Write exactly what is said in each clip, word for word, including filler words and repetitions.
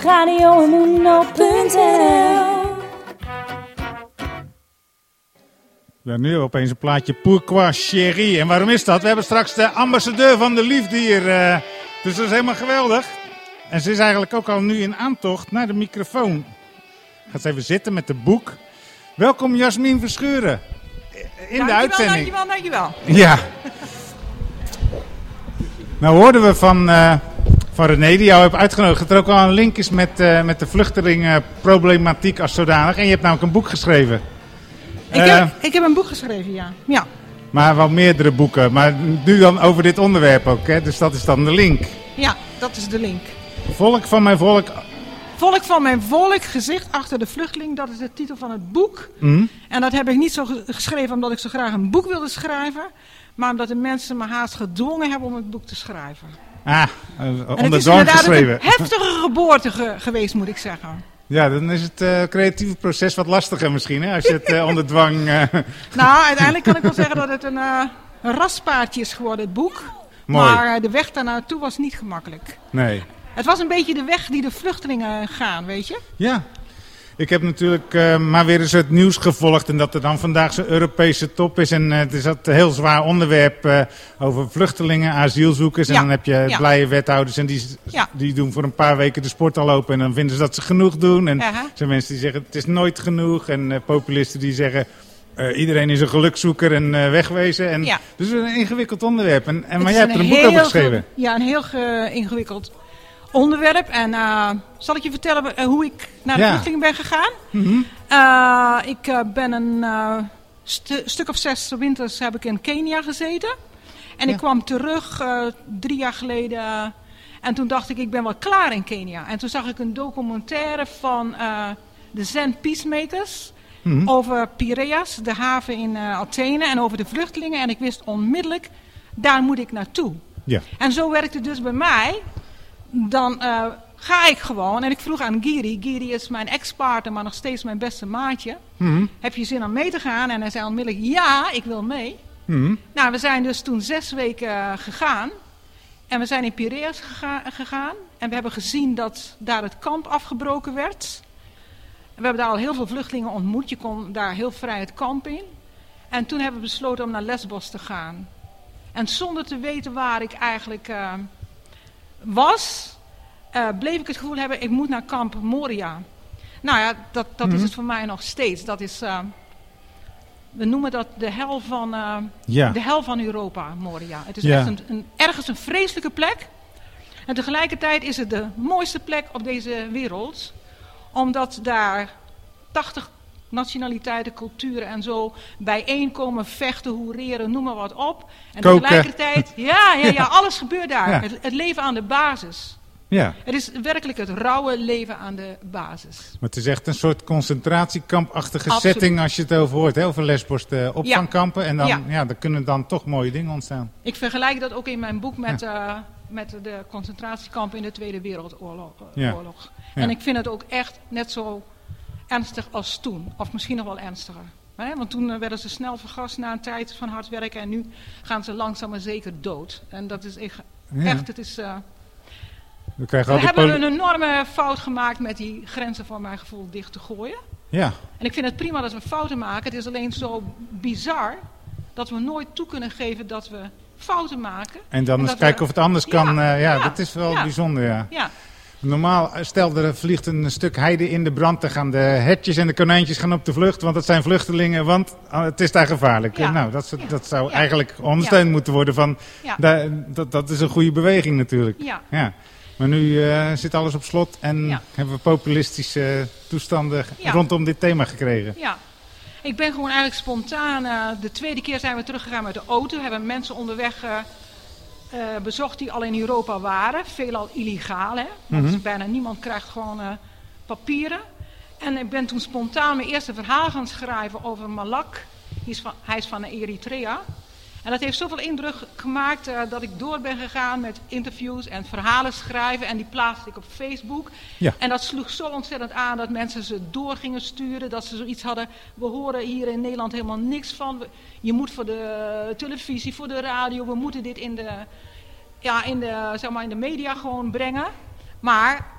radio uno punt n l. We hebben nu opeens een plaatje Pourquoi Chérie. En waarom is dat? We hebben straks de ambassadeur van de liefde hier. Uh, dus dat is helemaal geweldig. En ze is eigenlijk ook al nu in aantocht naar de microfoon. Gaat ze even zitten met het boek. Welkom Jasmin Verschuren. In dankjewel, de uitzending. Dankjewel, dankjewel. Ja. Nou hoorden we van, uh, van René, die jou heeft uitgenodigd, dat er ook al een link is met, uh, met de vluchtelingenproblematiek als zodanig. En je hebt namelijk een boek geschreven. Ik, uh, heb, ik heb een boek geschreven, ja. ja. Maar wel meerdere boeken. Maar nu dan over dit onderwerp ook, hè? Dus dat is dan de link. Ja, dat is de link. Volk van mijn volk. Volk van mijn volk, gezicht achter de vluchteling, dat is de titel van het boek. Mm. En dat heb ik niet zo geschreven omdat ik zo graag een boek wilde schrijven, maar omdat de mensen me haast gedwongen hebben om het boek te schrijven. Ah, uh, onder dwang geschreven. Het is een heftige geboorte ge- geweest, moet ik zeggen. Ja, dan is het uh, creatieve proces wat lastiger misschien, hè, als je het uh, onder dwang... Uh... Nou, uiteindelijk kan ik wel zeggen dat het een, uh, een raspaardje is geworden, het boek. Mooi. Maar uh, de weg daar naartoe was niet gemakkelijk. Nee. Het was een beetje de weg die de vluchtelingen gaan, weet je? Ja. Ik heb natuurlijk uh, maar weer eens het nieuws gevolgd en dat er dan vandaag zo'n Europese top is. En uh, het is dat een heel zwaar onderwerp uh, over vluchtelingen, asielzoekers. En ja. dan heb je ja. blije wethouders en die, ja. die doen voor een paar weken de sport al open. En dan vinden ze dat ze genoeg doen. En er uh-huh. zijn mensen die zeggen het is nooit genoeg. En uh, populisten die zeggen uh, iedereen is een gelukzoeker en uh, wegwezen. En, ja. Dus het is een ingewikkeld onderwerp. En, en, maar jij hebt er een boek over geschreven. Ge- ja, een heel ge- ingewikkeld onderwerp. En uh, zal ik je vertellen uh, hoe ik naar de ja. vluchtelingen ben gegaan? Mm-hmm. Uh, ik uh, ben een uh, st- stuk of zes winters heb ik in Kenia gezeten. En ja. ik kwam terug uh, drie jaar geleden. Uh, en toen dacht ik, ik ben wel klaar in Kenia. En toen zag ik een documentaire van uh, de Zen Peacemakers. Mm-hmm. Over Piraeus, de haven in uh, Athene. En over de vluchtelingen. En ik wist onmiddellijk, daar moet ik naartoe. Ja. En zo werkte het dus bij mij. Dan uh, ga ik gewoon. En ik vroeg aan Giri. Giri is mijn ex-partner, maar nog steeds mijn beste maatje. Mm-hmm. Heb je zin om mee te gaan? En hij zei onmiddellijk, ja, ik wil mee. Mm-hmm. Nou, we zijn dus toen zes weken uh, gegaan. En we zijn in Piraeus gega- gegaan. En we hebben gezien dat daar het kamp afgebroken werd. En we hebben daar al heel veel vluchtelingen ontmoet. Je kon daar heel vrij het kamp in. En toen hebben we besloten om naar Lesbos te gaan. En zonder te weten waar ik eigenlijk... Uh, was, uh, bleef ik het gevoel hebben, ik moet naar kamp Moria. Nou ja, dat, dat mm-hmm. is het voor mij nog steeds. Dat is, uh, we noemen dat de hel van, uh, ja. de hel van Europa, Moria. Het is ja. echt een, een, ergens een vreselijke plek. En tegelijkertijd is het de mooiste plek op deze wereld. Omdat daar tachtig nationaliteiten, culturen en zo bijeenkomen, vechten, hoereren, noem maar wat op. En Koken. tegelijkertijd, ja, ja, ja, alles gebeurt daar. Ja. Het, het leven aan de basis. Ja. Het is werkelijk het rauwe leven aan de basis. Maar het is echt een soort concentratiekampachtige Absoluut. setting als je het over hoort. Heel veel Lesbos de opvangkampen. Ja. En dan, ja. Ja, dan kunnen dan toch mooie dingen ontstaan. Ik vergelijk dat ook in mijn boek met, ja. uh, met de concentratiekampen in de Tweede Wereldoorlog. Uh, Ja. Oorlog. Ja. En ik vind het ook echt net zo ernstig als toen. Of misschien nog wel ernstiger. Hè? Want toen uh, werden ze snel vergast na een tijd van hard werken. En nu gaan ze langzaam maar zeker dood. En dat is echt, Ja. echt het is... Uh, We, krijgen we al die hebben poli- een enorme fout gemaakt met die grenzen voor mijn gevoel dicht te gooien. Ja. En ik vind het prima dat we fouten maken. Het is alleen zo bizar dat we nooit toe kunnen geven dat we fouten maken. En dan en eens dat kijken we... of het anders kan. Ja, Uh, ja, ja, dat is wel ja. bijzonder, ja. Ja. Normaal, stel er vliegt een stuk heide in de brand, dan gaan de hertjes en de konijntjes gaan op de vlucht, want dat zijn vluchtelingen, want uh, het is daar gevaarlijk. Ja. Nou, dat, dat zou Ja. eigenlijk ondersteund Ja. moeten worden van, Ja. da, dat, dat is een goede beweging natuurlijk. Ja. Ja. Maar nu uh, zit alles op slot en Ja. hebben we populistische toestanden Ja. rondom dit thema gekregen. Ja, ik ben gewoon eigenlijk spontaan. Uh, de tweede keer zijn we teruggegaan met de auto. We hebben mensen onderweg uh, uh, bezocht die al in Europa waren. Veelal illegaal, hè. Want Mm-hmm. bijna niemand krijgt gewoon uh, papieren. En ik ben toen spontaan mijn eerste verhaal gaan schrijven over Malak. Hij is van, hij is van Eritrea. En dat heeft zoveel indruk gemaakt uh, dat ik door ben gegaan met interviews en verhalen schrijven. En die plaatste ik op Facebook. Ja. En dat sloeg zo ontzettend aan dat mensen ze door gingen sturen. Dat ze zoiets hadden, we horen hier in Nederland helemaal niks van. We, je moet voor de televisie, voor de radio, we moeten dit in de, ja, in de, zeg maar in de media gewoon brengen. Maar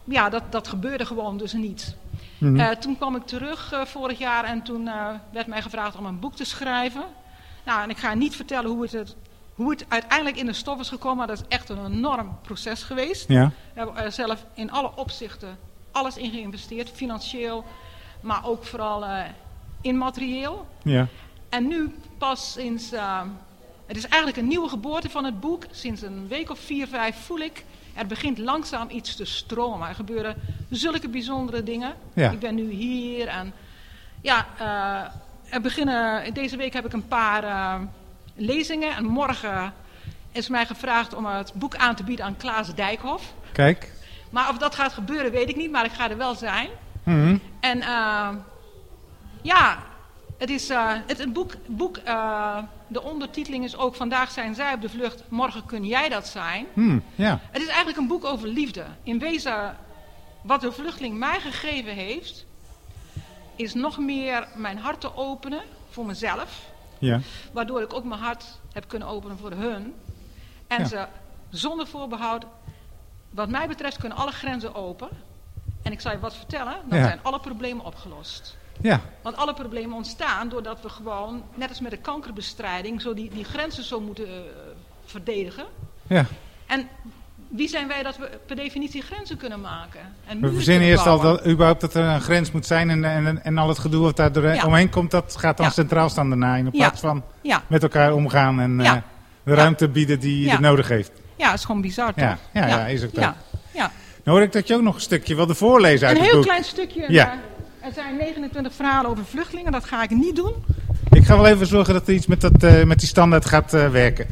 ja, dat, dat gebeurde gewoon dus niet. Mm-hmm. Uh, toen kwam ik terug uh, vorig jaar en toen uh, werd mij gevraagd om een boek te schrijven. Nou, en ik ga niet vertellen hoe het, het, hoe het uiteindelijk in de stof is gekomen, maar dat is echt een enorm proces geweest. Ja. We hebben er zelf in alle opzichten alles in geïnvesteerd, financieel, maar ook vooral uh, immaterieel. Ja. En nu pas sinds, uh, het is eigenlijk een nieuwe geboorte van het boek, sinds een week of vier, vijf voel ik, er begint langzaam iets te stromen. Er gebeuren zulke bijzondere dingen. Ja. Ik ben nu hier en ja, uh, er beginnen, deze week heb ik een paar uh, lezingen en morgen is mij gevraagd om het boek aan te bieden aan Klaas Dijkhoff. Kijk. Maar of dat gaat gebeuren weet ik niet, maar ik ga er wel zijn. Mm-hmm. En uh, ja, het is uh, het, het boek, boek uh, de ondertiteling is ook Vandaag zijn zij op de vlucht, morgen kun jij dat zijn. Mm, ja. Het is eigenlijk een boek over liefde. In wezen, wat de vluchteling mij gegeven heeft, is nog meer mijn hart te openen voor mezelf. Ja. Waardoor ik ook mijn hart heb kunnen openen voor hun. En Ja. ze zonder voorbehoud, wat mij betreft, kunnen alle grenzen open. En ik zal je wat vertellen, dan Ja. zijn alle problemen opgelost. Ja. Want alle problemen ontstaan doordat we gewoon, net als met de kankerbestrijding, zo die, die grenzen zo moeten uh, verdedigen. Ja. En wie zijn wij dat we per definitie grenzen kunnen maken? En We muren verzinnen kunnen eerst al bouwen. dat, überhaupt dat er een grens moet zijn en, en, en al het gedoe wat daar doorheen Ja. omheen komt, dat gaat dan Ja. centraal staan daarna. In plaats Ja. van Ja, met elkaar omgaan en Ja. uh, de ruimte bieden die Ja. het nodig heeft. ja, het is gewoon bizar toch? Ja, ja, ja, is ook dat. Ja, ja. Nou hoor ik dat je ook nog een stukje wilde voorlezen uit Een het heel boek. klein stukje. Ja. uh, Er zijn negenentwintig verhalen over vluchtelingen, dat ga ik niet doen. Ik ga wel even zorgen dat er iets met, dat, uh, met die standaard gaat uh, werken.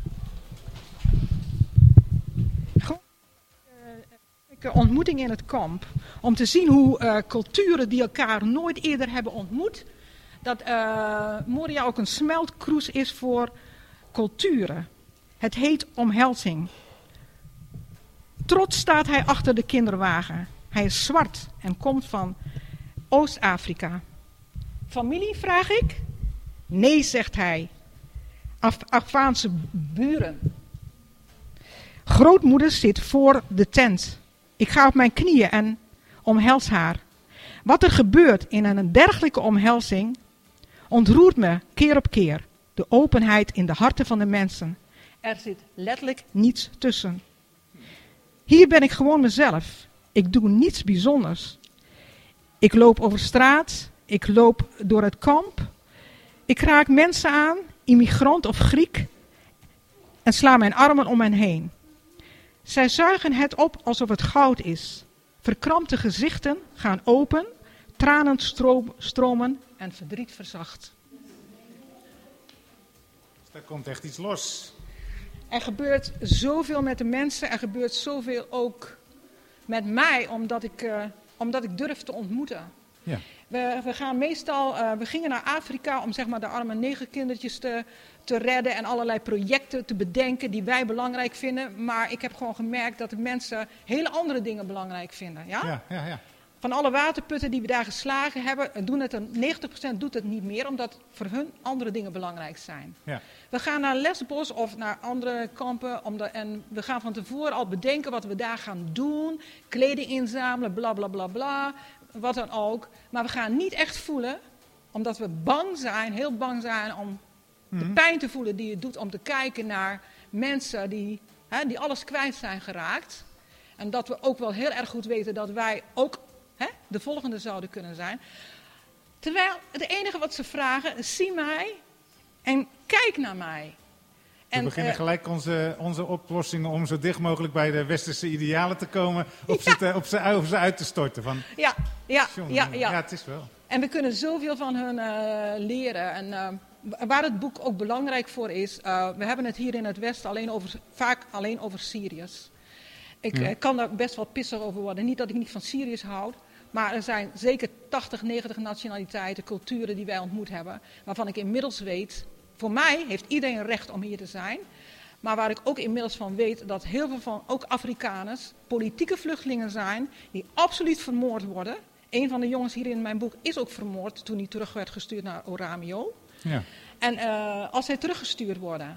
Ontmoeting in het kamp. Om te zien hoe uh, culturen die elkaar nooit eerder hebben ontmoet. Dat uh, Moria ook een smeltkroes is voor culturen. Het heet omhelzing. Trots staat hij achter de kinderwagen. Hij is zwart en komt van Oost-Afrika. Familie, vraag ik? Nee, zegt hij. Af- Afghaanse buren. Grootmoeder zit voor de tent. Ik ga op mijn knieën en omhels haar. Wat er gebeurt in een dergelijke omhelzing ontroert me keer op keer. De openheid in de harten van de mensen. Er zit letterlijk niets tussen. Hier ben ik gewoon mezelf. Ik doe niets bijzonders. Ik loop over straat. Ik loop door het kamp. Ik raak mensen aan, immigrant of Griek, en sla mijn armen om hen heen. Zij zuigen het op alsof het goud is. Verkrampte gezichten gaan open, tranen stroom, stromen en verdriet verzacht. Daar komt echt iets los. Er gebeurt zoveel met de mensen, er gebeurt zoveel ook met mij, omdat ik, uh, omdat ik durf te ontmoeten. Ja. We, we gaan meestal, uh, we gingen naar Afrika om zeg maar de arme negerkindertjes te, te redden en allerlei projecten te bedenken die wij belangrijk vinden. Maar ik heb gewoon gemerkt dat de mensen hele andere dingen belangrijk vinden. Ja? Ja, ja, ja. Van alle waterputten die we daar geslagen hebben, doen het er, negentig procent doet het niet meer, omdat voor hun andere dingen belangrijk zijn. Ja. We gaan naar Lesbos of naar andere kampen om de, en we gaan van tevoren al bedenken wat we daar gaan doen. Kleding inzamelen, bla bla bla bla, wat dan ook. Maar we gaan niet echt voelen, omdat we bang zijn, heel bang zijn om de pijn te voelen die het doet om te kijken naar mensen die, hè, die alles kwijt zijn geraakt. En dat we ook wel heel erg goed weten dat wij ook hè, de volgende zouden kunnen zijn. Terwijl het enige wat ze vragen, zie mij en kijk naar mij. We En, beginnen uh, gelijk onze, onze oplossingen om zo dicht mogelijk bij de westerse idealen te komen, op, Ja. ze, te, op, ze, op ze uit te storten. Van, ja, ja, jongen, ja, ja, ja. het is wel. En we kunnen zoveel van hun uh, leren. En uh, waar het boek ook belangrijk voor is, uh, we hebben het hier in het Westen alleen over, vaak alleen over Syriërs. Ik Ja. uh, kan daar best wel pissig over worden. Niet dat ik niet van Syriërs houd. Maar er zijn zeker tachtig, negentig nationaliteiten, culturen die wij ontmoet hebben. Waarvan ik inmiddels weet, voor mij heeft iedereen recht om hier te zijn. Maar waar ik ook inmiddels van weet dat heel veel van, ook Afrikaners, politieke vluchtelingen zijn. Die absoluut vermoord worden. Een van de jongens hier in mijn boek is ook vermoord toen hij terug werd gestuurd naar Oramio. Ja. En uh, als zij teruggestuurd worden.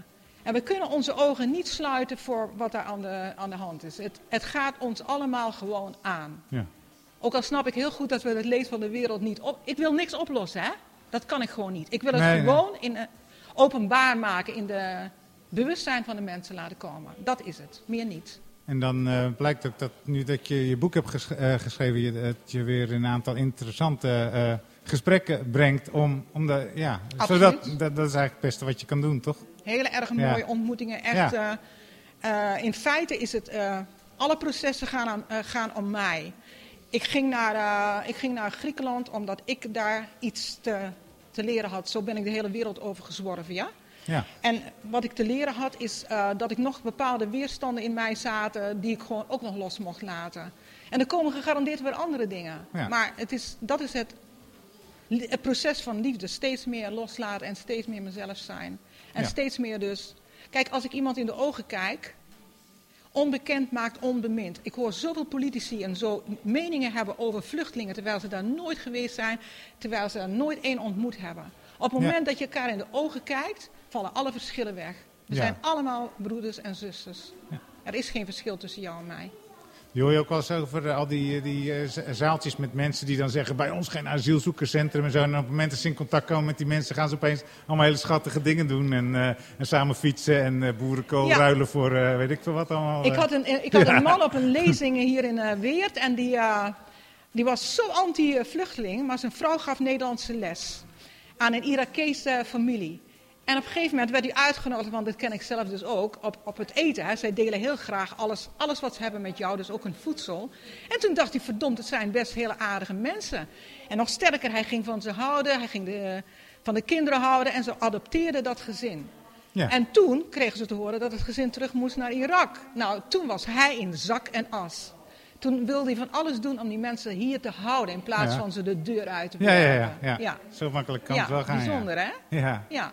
En we kunnen onze ogen niet sluiten voor wat er aan de, aan de hand is. Het, het gaat ons allemaal gewoon aan. Ja. Ook al snap ik heel goed dat we het leed van de wereld niet op... Ik wil niks oplossen, hè? Dat kan ik gewoon niet. Ik wil het Nee, gewoon in, uh, openbaar maken, in de bewustzijn van de mensen laten komen. Dat is het, meer niet. En dan uh, blijkt ook dat nu dat je je boek hebt ges- uh, geschreven, je, dat je weer een aantal interessante uh, gesprekken brengt om, om de, ja, zodat, dat, dat is eigenlijk het beste wat je kan doen, toch? Hele erg Ja. mooie ontmoetingen. Echt, Ja. uh, uh, in feite is het, uh, alle processen gaan, aan, uh, gaan om mij. Ik ging, naar, uh, ik ging naar Griekenland omdat ik daar iets te, te leren had. Zo ben ik de hele wereld over gezworven, ja? Ja. En wat ik te leren had is uh, dat ik nog bepaalde weerstanden in mij zaten die ik gewoon ook nog los mocht laten. En er komen gegarandeerd weer andere dingen. Ja. Maar het is, dat is het, het proces van liefde. Steeds meer loslaten en steeds meer mezelf zijn. En Ja. steeds meer dus... Kijk, als ik iemand in de ogen kijk... Onbekend maakt onbemind. Ik hoor zoveel politici en zo meningen hebben over vluchtelingen... terwijl ze daar nooit geweest zijn, terwijl ze er nooit één ontmoet hebben. Op het Ja. moment dat je elkaar in de ogen kijkt, vallen alle verschillen weg. We Ja. zijn allemaal broeders en zusters. Ja. Er is geen verschil tussen jou en mij. Je hoor je ook wel eens over uh, al die, die uh, zaaltjes met mensen die dan zeggen... bij ons geen asielzoekerscentrum en zo. En op het moment dat ze in contact komen met die mensen... gaan ze opeens allemaal hele schattige dingen doen. En, uh, en samen fietsen en uh, boerenkool Ja. ruilen voor uh, weet ik veel wat allemaal. Ik uh. had een, ik had Ja. een man op een lezing hier in uh, Weert en die, uh, die was zo anti-vluchteling, maar zijn vrouw gaf Nederlandse les aan een Irakese familie. En op een gegeven moment werd hij uitgenodigd, want dat ken ik zelf dus ook, op, op het eten. Hè. Zij delen heel graag alles, alles wat ze hebben met jou, dus ook hun voedsel. En toen dacht hij, verdomd, het zijn best hele aardige mensen. En nog sterker, hij ging van ze houden, hij ging de, van de kinderen houden en ze adopteerden dat gezin. Ja. En toen kregen ze te horen dat het gezin terug moest naar Irak. Nou, toen was hij in zak en as. Toen wilde hij van alles doen om die mensen hier te houden in plaats Ja. van ze de deur uit te Ja, ja, werpen. ja, ja. ja. Zo makkelijk kan Ja, het wel gaan. bijzonder, ja. hè? Ja. Ja.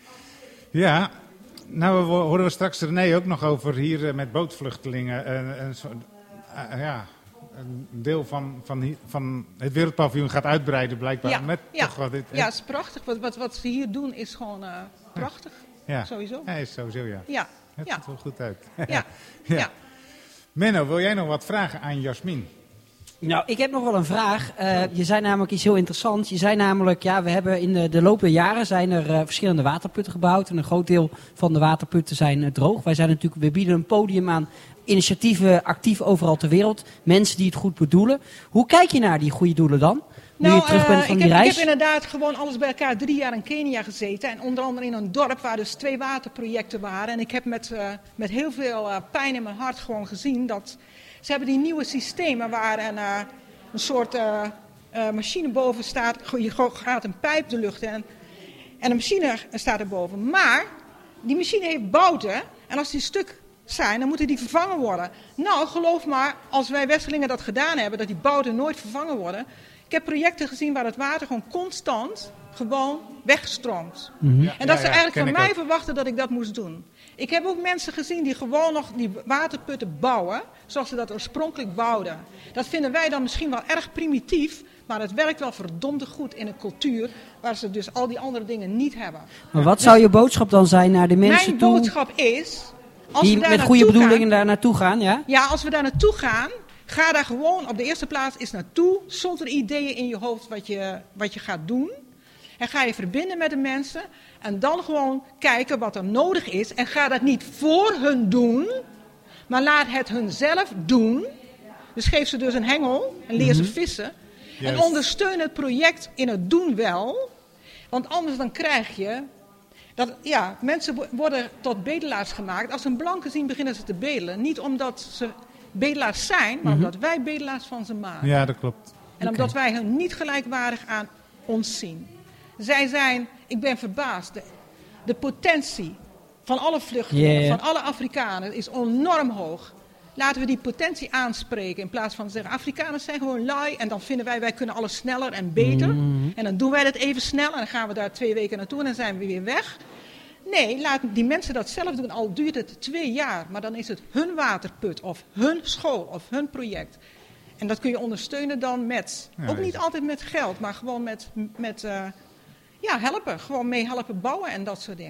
Ja, nou we horen we straks René ook nog over hier uh, met bootvluchtelingen. Uh, een, soort, uh, ja, een deel van, van, hi- van het wereldpaviljoen gaat uitbreiden blijkbaar. Ja, met ja. toch wat dit, Ja, het is prachtig. Wat, wat, wat ze hier doen is gewoon uh, prachtig. ja. Sowieso. Ja, is sowieso ja. Ja, Het ja, ziet er wel goed uit. ja, ja. ja. Menno, wil jij nog wat vragen aan Jasmin? Nou, ik heb nog wel een vraag. Uh, je zei namelijk iets heel interessants. Je zei namelijk, ja, we hebben in de, de loop der jaren zijn er uh, verschillende waterputten gebouwd. En een groot deel van de waterputten zijn uh, droog. Wij zijn natuurlijk, we bieden een podium aan initiatieven actief overal ter wereld. Mensen die het goed bedoelen. Hoe kijk je naar die goede doelen dan? Nu je terug bent uh, van ik die heb, reis? Ik heb inderdaad gewoon alles bij elkaar drie jaar in Kenia gezeten. En onder andere in een dorp waar dus twee waterprojecten waren. En ik heb met, uh, met heel veel uh, pijn in mijn hart gewoon gezien dat... Ze hebben die nieuwe systemen waar een, uh, een soort uh, uh, machine boven staat. Je gaat een pijp de lucht in en, en een machine staat erboven. Maar die machine heeft bouten en als die stuk zijn, dan moeten die vervangen worden. Nou, geloof maar, als wij Westelingen dat gedaan hebben, dat die bouten nooit vervangen worden. Ik heb projecten gezien waar het water gewoon constant gewoon wegstroomt. Mm-hmm. Ja, En dat ja, ze ja, eigenlijk ken van ik mij ook. verwachten dat ik dat moest doen. Ik heb ook mensen gezien die gewoon nog die waterputten bouwen, zoals ze dat oorspronkelijk bouwden. Dat vinden wij dan misschien wel erg primitief, maar het werkt wel verdomd goed in een cultuur waar ze dus al die andere dingen niet hebben. Maar wat zou je boodschap dan zijn naar de mensen Mijn toe boodschap is, als die we daar met goede naartoe bedoelingen gaan, daar naartoe gaan? Ja? ja, als we daar naartoe gaan, ga daar gewoon op de eerste plaats eens naartoe, zonder ideeën in je hoofd wat je, wat je gaat doen. En ga je verbinden met de mensen en dan gewoon kijken wat er nodig is. En ga dat niet voor hun doen, maar laat het hun zelf doen. Dus geef ze dus een hengel en leer ze vissen. Juist. En ondersteun het project in het doen wel. Want anders dan krijg je... Dat, ja, mensen wo- worden tot bedelaars gemaakt. Als ze een blanke zien beginnen ze te bedelen. Niet omdat ze bedelaars zijn, maar omdat wij bedelaars van ze maken. Ja, dat klopt. En omdat wij hen niet gelijkwaardig aan ons zien. Zij zijn, ik ben verbaasd, de, de potentie van alle vluchtelingen, Ja, ja. van alle Afrikanen is enorm hoog. Laten we die potentie aanspreken in plaats van te zeggen, Afrikaners zijn gewoon lui en dan vinden wij, wij kunnen alles sneller en beter. Mhm. En dan doen wij dat even snel en dan gaan we daar twee weken naartoe en dan zijn we weer weg. Nee, laat die mensen dat zelf doen, al duurt het twee jaar, maar dan is het hun waterput of hun school of hun project. En dat kun je ondersteunen dan met, Ja, ook niet is- altijd met geld, maar gewoon met, met uh, ja, helpen. Gewoon mee helpen bouwen en dat soort dingen.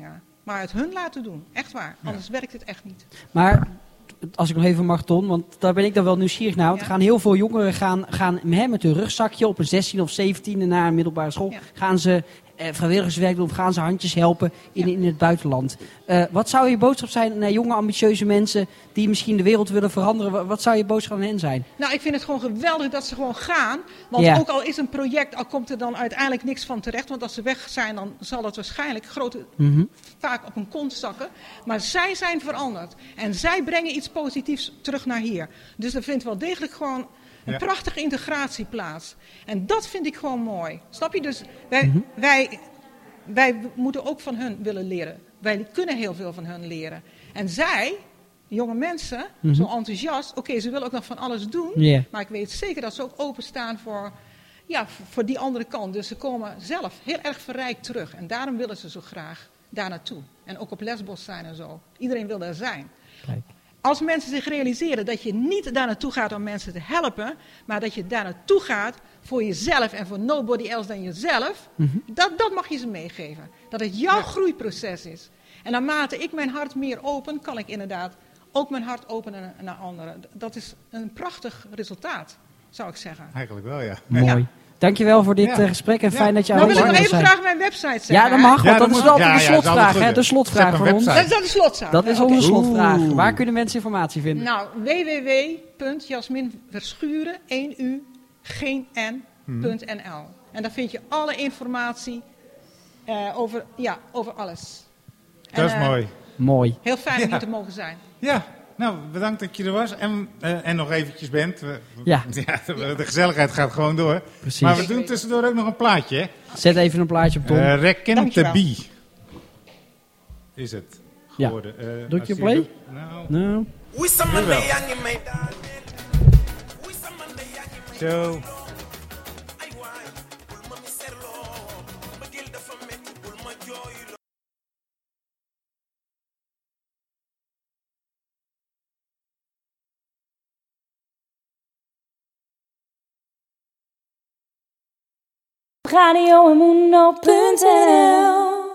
maar het hun laten doen. Echt waar. Anders werkt het echt niet. Maar als ik nog even mag, Ton, want daar ben ik dan wel nieuwsgierig naar. Want Ja. er gaan heel veel jongeren gaan, gaan hè, met hun rugzakje op een zestien of zeventiende naar een middelbare school. Ja. Gaan ze eh, vrijwilligerswerk doen of gaan ze handjes helpen in, Ja. in het buitenland. Uh, wat zou je boodschap zijn naar jonge, ambitieuze mensen die misschien de wereld willen veranderen? Wat, wat zou je boodschap aan hen zijn? Nou, ik vind het gewoon geweldig dat ze gewoon gaan. Want Ja. ook al is een project, al komt er dan uiteindelijk niks van terecht. Want als ze weg zijn, dan zal het waarschijnlijk grote, Mm-hmm. vaak op hun kont zakken. Maar zij zijn veranderd. En zij brengen iets positiefs terug naar hier. Dus er vindt wel degelijk gewoon een Ja. prachtige integratie plaats. En dat vind ik gewoon mooi. Snap je? Dus wij, Mm-hmm. wij, wij moeten ook van hun willen leren. Wij kunnen heel veel van hun leren. En zij, jonge mensen, Mhm. zo enthousiast. Oké, okay, ze willen ook nog van alles doen. Yeah. Maar ik weet zeker dat ze ook openstaan voor, ja, voor die andere kant. Dus ze komen zelf heel erg verrijkt terug. En daarom willen ze zo graag daar naartoe. En ook op Lesbos zijn en zo. Iedereen wil daar zijn. Kijk. Als mensen zich realiseren dat je niet daar naartoe gaat om mensen te helpen, maar dat je daar naartoe gaat voor jezelf en voor nobody else dan jezelf, Mm-hmm. dat, dat mag je ze meegeven. Dat het jouw groeiproces is. En naarmate ik mijn hart meer open, kan ik inderdaad ook mijn hart openen naar anderen. Dat is een prachtig resultaat, zou ik zeggen. Eigenlijk wel, ja. Mooi. Ja. Dankjewel voor dit Ja. uh, gesprek en Ja. fijn dat je Nou wil ik nog aanwezig even bent. graag mijn website zeggen. Ja, dat hè? mag, want Ja, dat dat is moet- wel ja, de ja, dat is slotvraag. altijd Hè? goed, De hè. slotvraag Zet een van ons. website. Dat is dat de slotzaak. Dat is Oké. onze slotvraag. Oeh. Waar kunnen mensen informatie vinden? Nou, w w w punt jasmin verschuren, één u, geen n, punt n l. En daar vind je alle informatie uh, over, ja, over alles. Dat is En, uh, mooi. Mooi. Heel fijn om Ja. hier te mogen zijn. Ja, nou, bedankt dat je er was en, uh, en nog eventjes bent. We- Ja. ja de, de gezelligheid gaat gewoon door. Precies. Maar we doen tussendoor ook nog een plaatje, hè? Zet even een plaatje op, Tom. Uh, Rekken te Dankjewel. Bie. Is het Ja. geworden. Uh, Druk als je je play? doet- Nou, Nou, jawel. Zo. radio mundo punt n l